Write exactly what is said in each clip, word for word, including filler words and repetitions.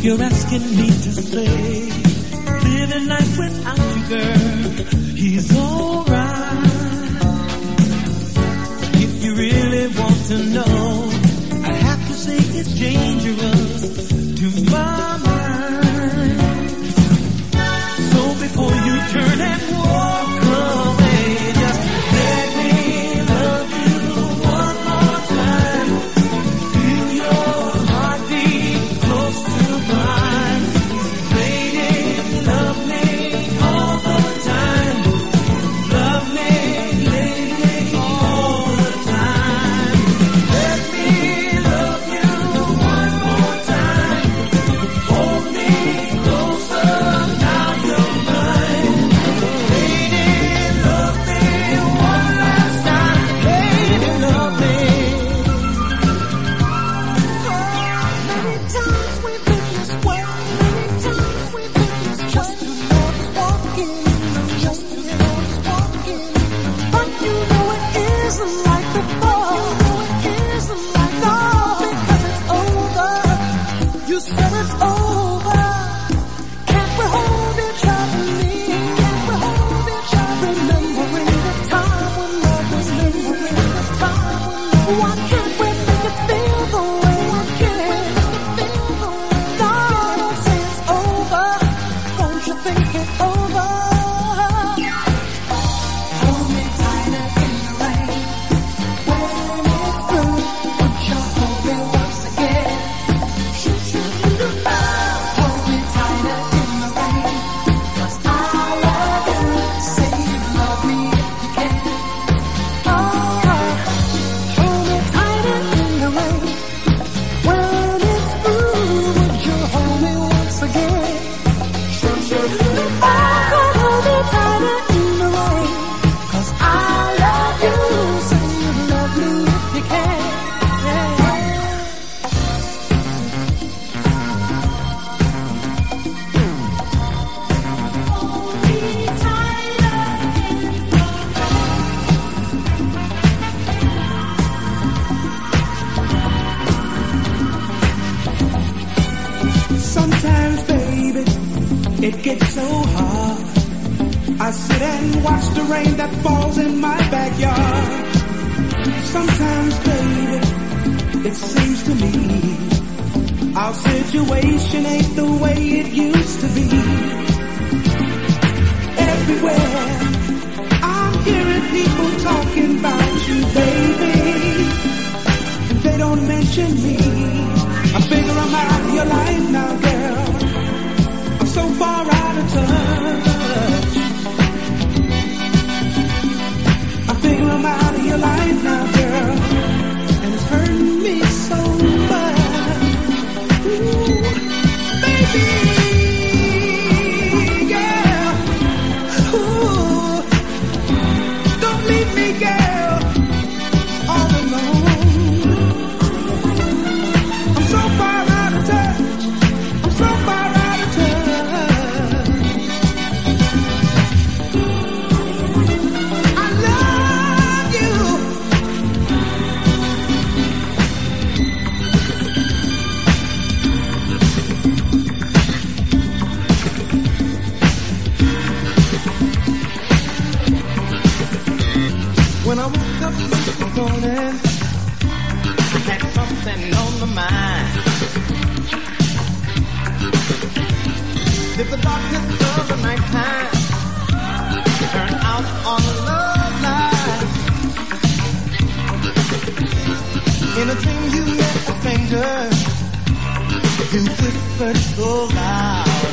you're asking me to say, living life without you, girl, he's alright. If you really want to know, I have to say it's dangerous to my mind. So before you turn and walk away, just let me love you one more time. Feel your heartbeat close to mine. Lady, love me all the time. Love me, lady, all the time. Let me love you one more time. Hold me closer, now you're mine. Lady, love me one last time. Lady, love me. Many times we've been this way. Many times we've been this way. Just two lovers walking, just two lovers walking. But you know it isn't like before. You know it isn't like before. Because it's over. You said it's over. Can't we hold each other near? Can't we hold each other? Remembering the time when love was remembering the time when love. Why can't we make it feel the way? Why can't we make it feel the way? No, don't say it's over. Don't you think it's over? Hold me tighter in the rain. When it's through, put your hold me once again. Shoot, shoot, shoot, shoot. Hold me tighter in the rain. 'Cause I love you. Say you love me if you can. Oh, hold me tighter in the rain. When it's through, would you hold me once again? Shoot, shoot, shoot. Oh, hold me tighter in the rain. 'Cause I love you. Say you love me if you can. Yeah. Sometimes, baby, it gets so hard. I sit and watch the rain that falls in my backyard. Sometimes, baby, it seems to me our situation ain't the way it used to be. Everywhere I'm hearing people talking about you, baby, and they don't mention me. I figure I'm out of your life now, girl. I'm so far out of touch. I figure I'm out of your life now, girl, and it's hurting me so much. Ooh, baby, girl. Ooh, don't leave me, girl, all alone. I'm so far out of touch. I'm so far out of touch. I love you. When I woke up this morning, I had something on my mind. If the darkness of the nighttime turn out on the love light, in a dream you met a stranger, you whispered so loud,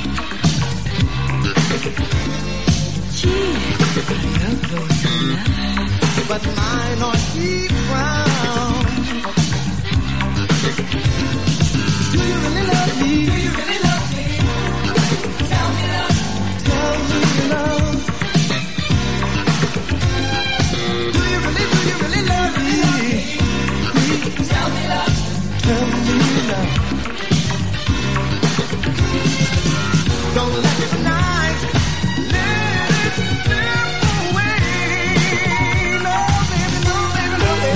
gee, I love those nights, but mine are deep brown. Do you really love me? Do you really love me? Tell me love. Tell me love. Do you really, do you really love me? Please. Tell me love. Tell me love. Don't let the night let it slip away. No, baby, no, baby, no, baby.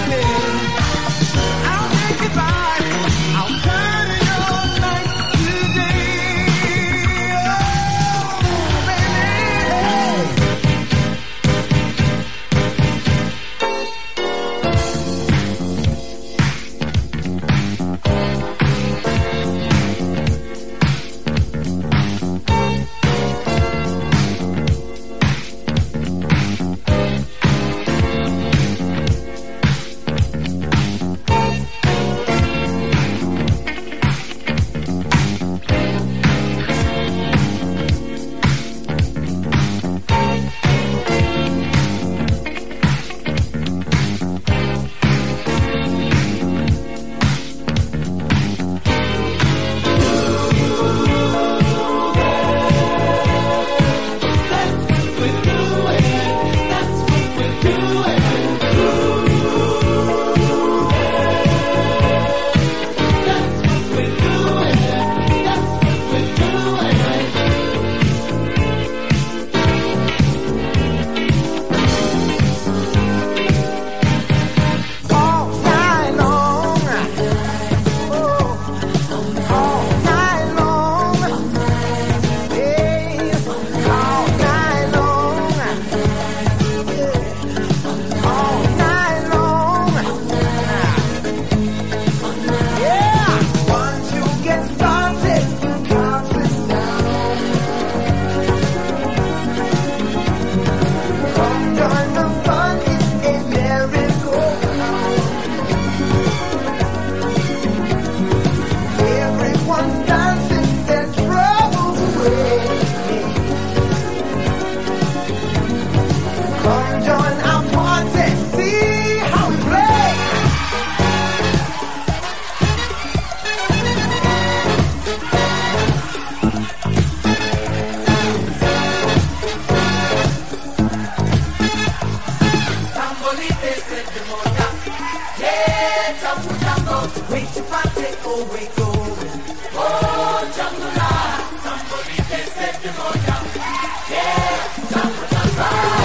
Tambolite se te moja. Yeah, jungle jungle, wait to party, oh wait going. Oh jungle la, tambolite se te moja. Yeah, jungle jungle.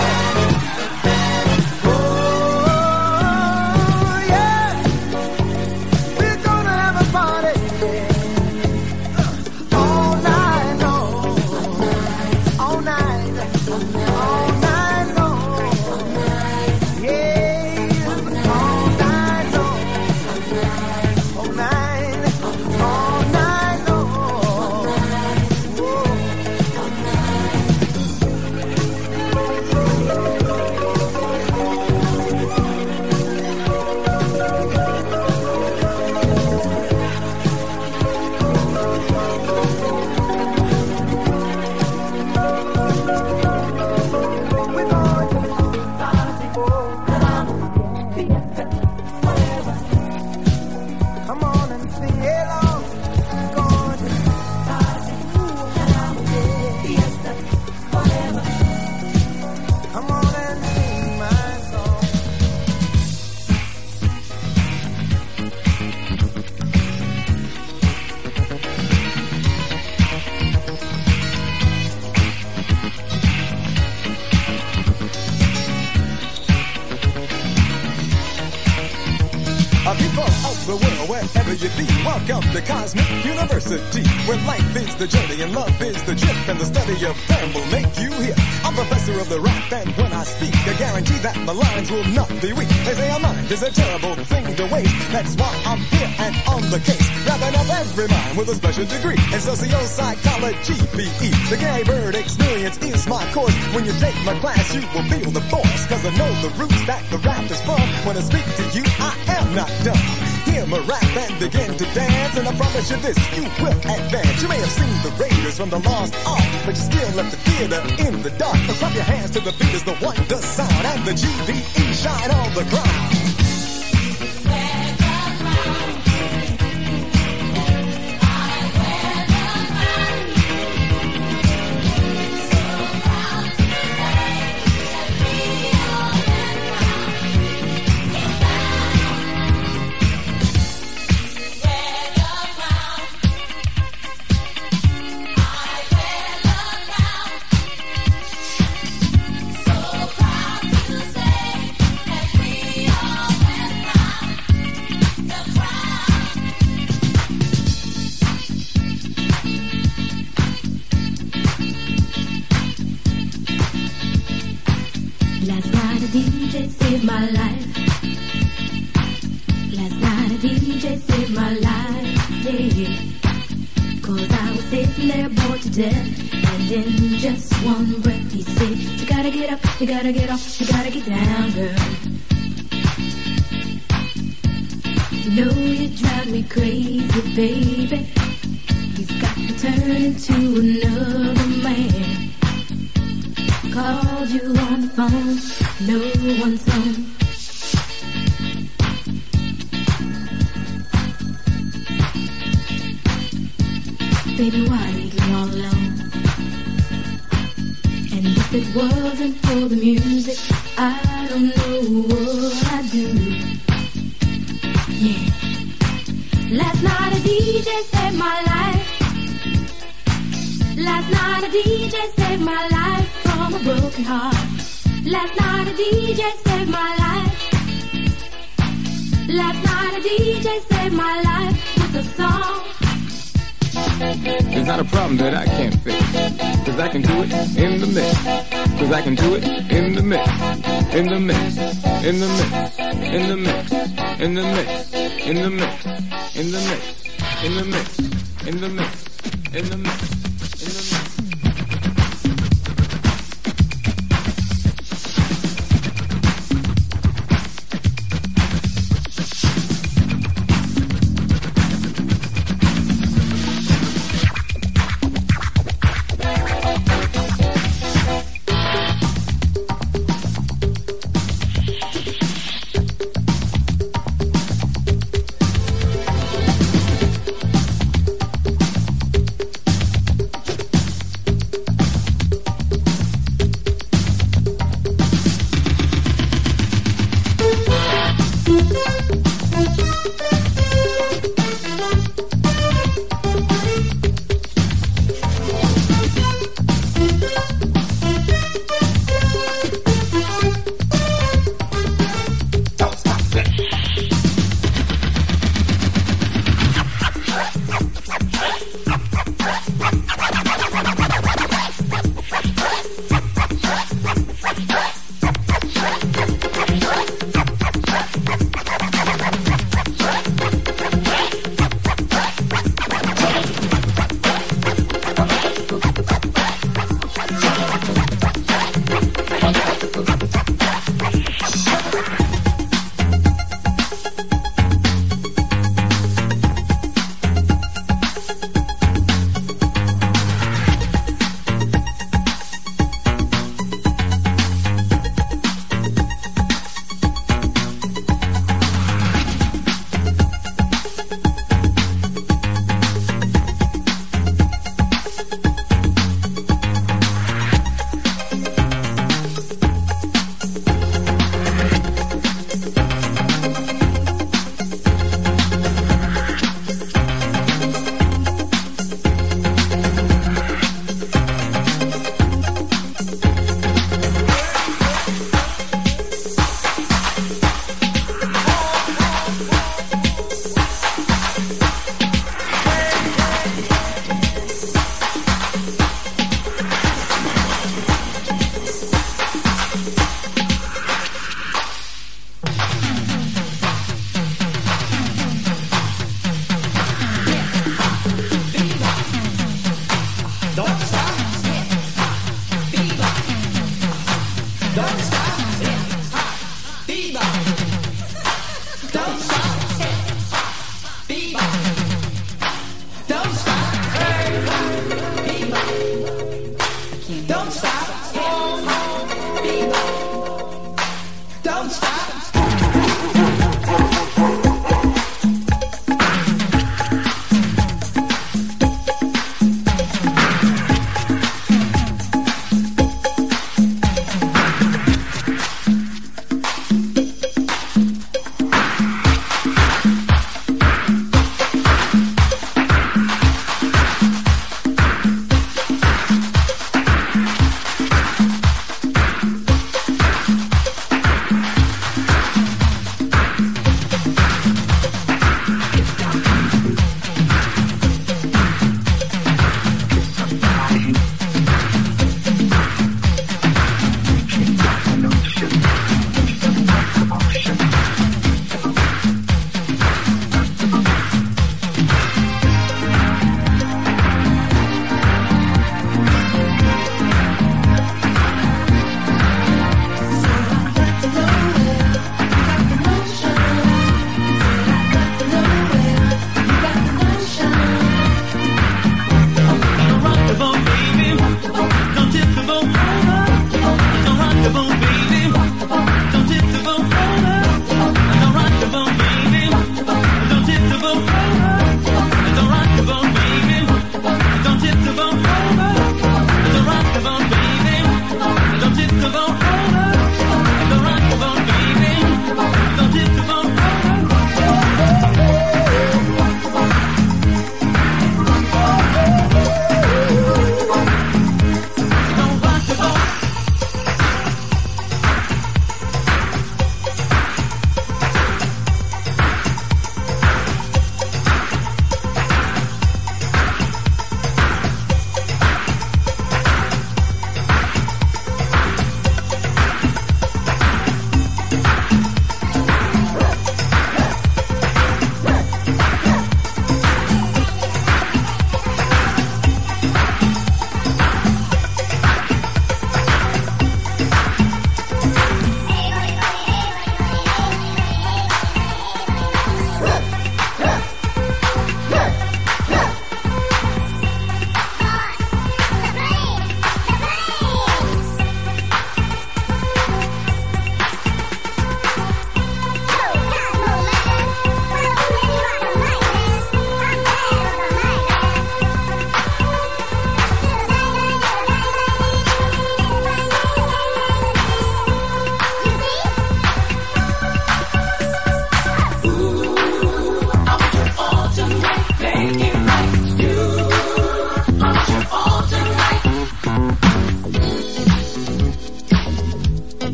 Welcome to Cosmic University, where life is the journey and love is the trip, and the study of them will make you hip. I'm professor of the rap, and when I speak, I guarantee that my lines will not be weak. They say a mind is a terrible thing to waste. That's why I'm here and on the case, wrapping up every mind with a special degree in socio-psychology, P E. The Gary Bird experience is my course. When you take my class, you will feel the force, cause I know the roots that the rap is from. When I speak to you, I am not dumb. Hear my rap and begin to dance, and I promise you this, you will advance. You may have seen the Raiders from the Lost Ark, but you still left the theater in the dark. So clap your hands to the beat as the wonder sound, and the G V E shine on the crowd. My life. Last night a D J saved my life, yeah. Cause I was sitting there bored to death, and in just one breath he said, you gotta get up, you gotta get off, you gotta get down, girl. You know you drive me crazy, baby. You've got to turn into another man. Called you on the phone, no one's home. Baby, why leave me all alone? And if it wasn't for the music, I don't know what I'd do. Yeah. Last night a D J saved my life. Last night a D J saved my life from a broken heart. Last night a D J saved my life. Last night a D J saved my life with a song. There's not a problem that I can't fix, cause I can do it in the mix. Cause I can do it in the mix. In the mix. In the mix. In the mix. In the mix. In the mix. In the mix. In the mix. In the mix. In the mix. In the mix.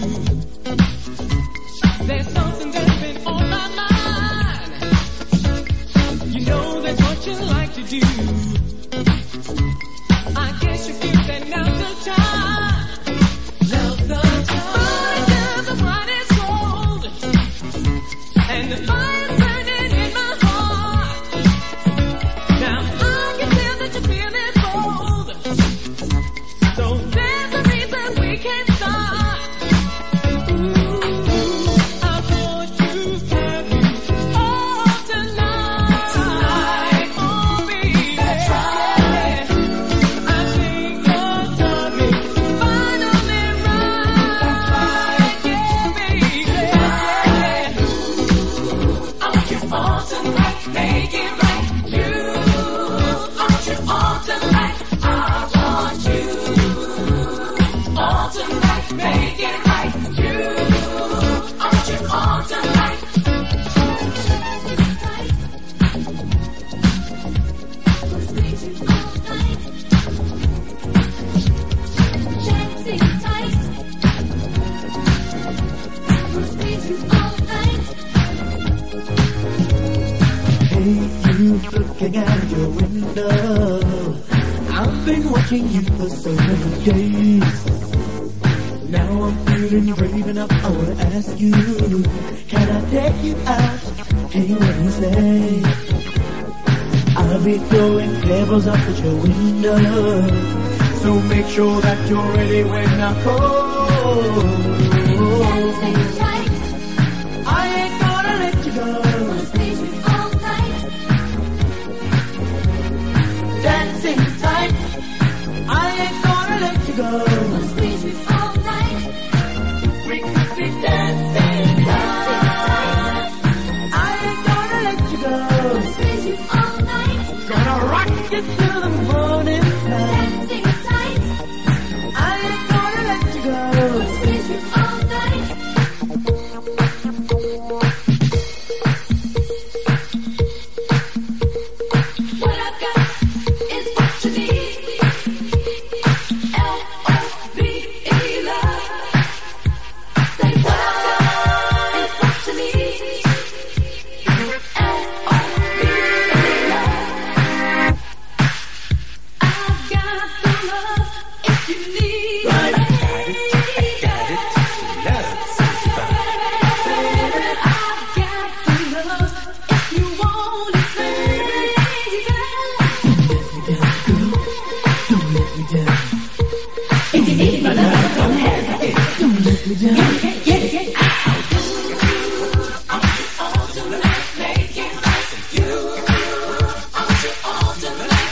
There's something that's been on my mind. You know that's what you like to do. I guess you feel that now's the time. Now's the time. The wine is cold, and the fire's burning in my heart. Now I can feel that you feel it bold. So there's a reason we can't start. Ooh, I want to have you all tonight. Tonight, oh baby. That's right. I think your time is finally right. That's right. Yeah, baby. I want you all tonight. Make it right. You, I want you all tonight. I want you all tonight. Make it right. You, I want you all tonight. Hey, you looking out your window. I've been watching you for so many days. Now I'm feeling brave enough, I wanna ask you, can I take you out? Hey, what do you say? I'll be throwing pebbles up at your window, so make sure that you're ready when I call. I ain't gonna let you go. Dancing tight, I ain't gonna let you go. We could be dancing tight, I ain't gonna let you go. Gonna rock you till the morning time. I ain't gonna let you go. What I've got is what you need. L O V E love. Say what I've got is what you need. L O V E love. I've got the love if you need. Right. Got it. Got it. Love. I've got the love if you want it, baby. Don't let me down. If you need my love, don't hesitate. Don't let me down. Get it, get it out. I want you all tonight, make it right for you. I want you all tonight.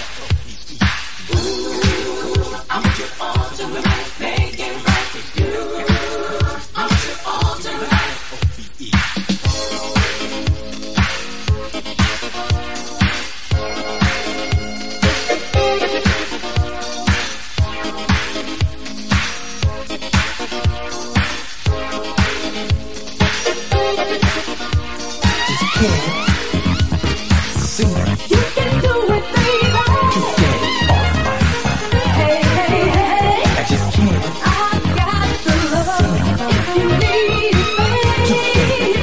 Ooh, I want you all tonight, make it right for you. I want you all tonight. You can do it, baby. Hey, hey, hey. I just can't. I've got the love if you need it, baby.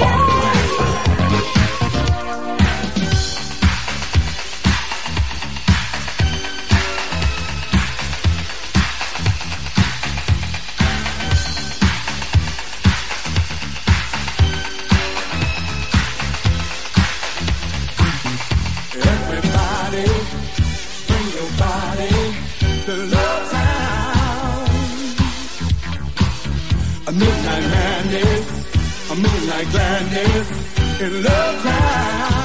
Everybody, bring your body to Love Town. A midnight madness, a moonlight gladness in Love Town.